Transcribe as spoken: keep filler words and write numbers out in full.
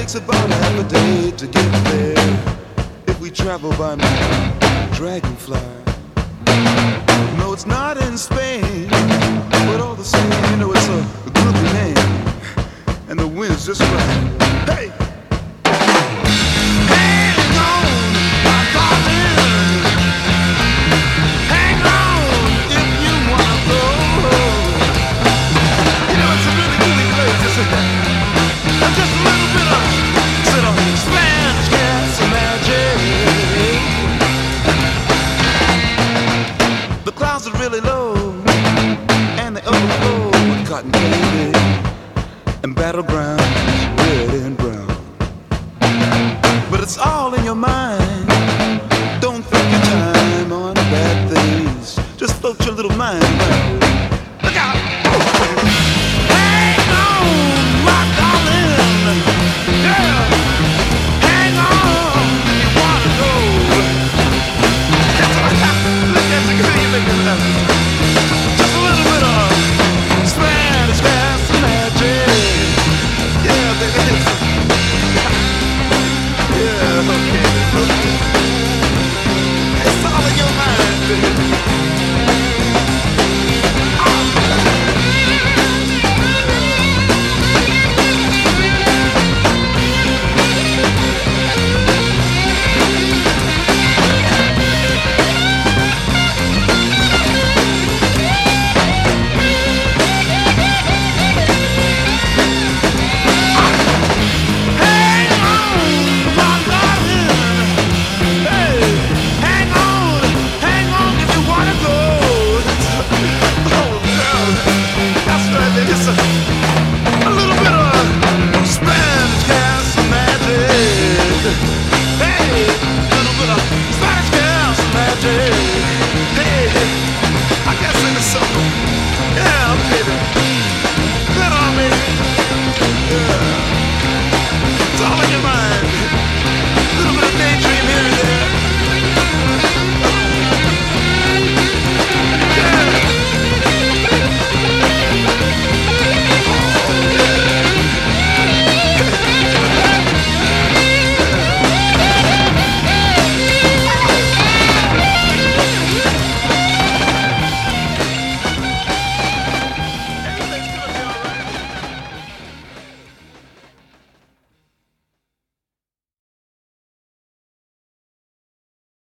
takes about half a day to get there. If we travel by Dragonfly. No, it's not in Spain, but all the same, you know it's a, a groovy name, and the wind's just right. Hey! Hang on, my darling. Hang on if you wanna go. You know it's a really groovy place, isn't it? I'm just